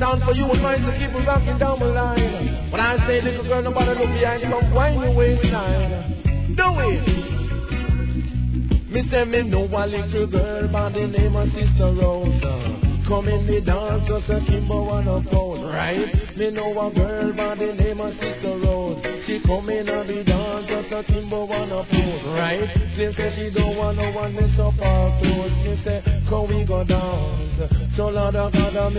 down for you and mine to keep it rocking down the line. When I say little girl, nobody look behind, come wind your waistline. Do it. Me say me know a little girl by the name of Sister Rosa. Come in the dance, just a Kimbo on a phone, right? Me know a girl by the name of Sister Rose. She come in on the dance, just a Kimbo on a phone, right? She say she don't want no one mess up our clothes. She say, come we go dance. So Lord of God,